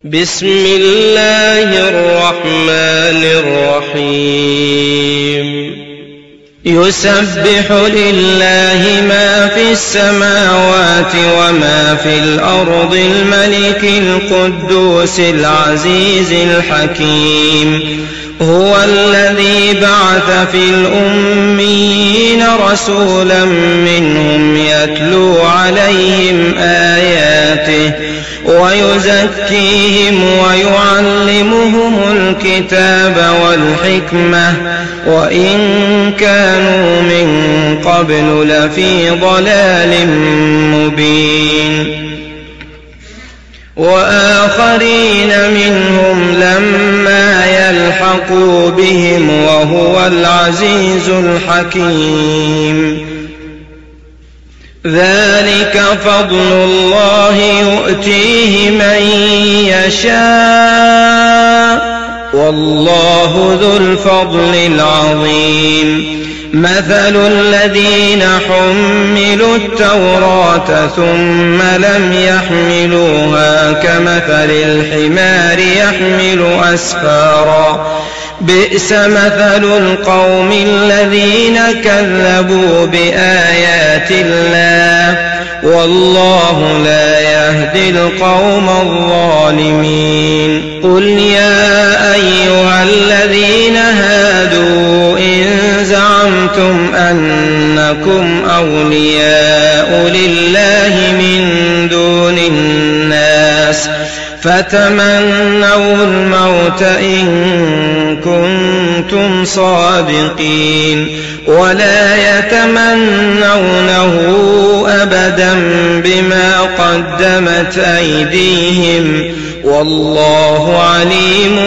بسم الله الرحمن الرحيم يسبح لله ما في السماوات وما في الأرض الملك القدوس العزيز الحكيم هو الذي بعث في الأميين رسولا منهم يتلو عليهم آياته ويزكيهم ويعلمهم الكتاب والحكمة وإن كانوا من قبل لفي ضلال مبين وآخرين منهم لما يلحقوا بهم وهو العزيز الحكيم ذلك فضل الله يؤتيه من يشاء والله ذو الفضل العظيم مثل الذين حملوا التوراة ثم لم يحملوها كمثل الحمار يحمل أسفارا بئس مثل القوم الذين كذبوا بآيات الله والله لا يهدي القوم الظالمين قل يا أيها الذين هادوا إن زعمتم أنكم أولياء لله من دون الناس فتمنوا الموت إن كنتم صادقين ولا يتمنونه أبدا بما قدمت أيديهم والله عليم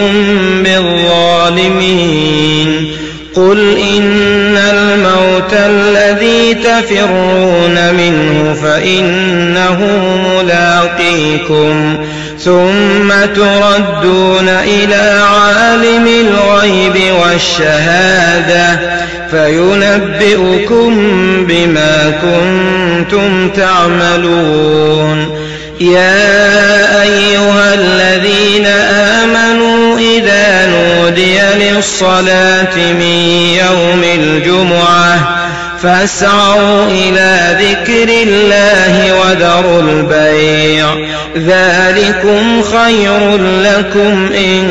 بالظالمين قل إن الموت الذي تفرون منه فإنه ملاقيكم ثم تردون إلى عالم الغيب والشهادة فينبئكم بما كنتم تعملون يا أيها الذين آمنوا إذا نودي للصلاة من يوم الجمعة فاسعوا إلى ذكر الله وذروا البيع ذلكم خير لكم إن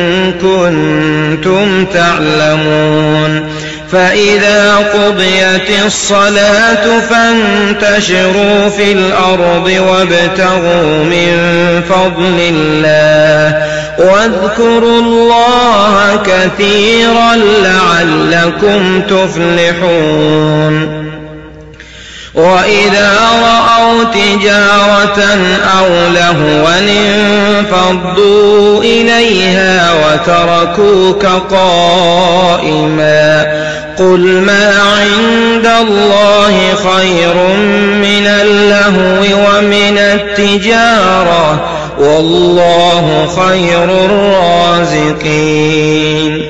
كنتم تعلمون فإذا قضيت الصلاة فانتشروا في الأرض وابتغوا من فضل الله واذكروا الله كثيرا لعلكم تفلحون وإذا رأوا تجارة أو لهوا انفضوا إليها وتركوك قائما قل ما عند الله خير من اللهو ومن التجارة والله خير الرازقين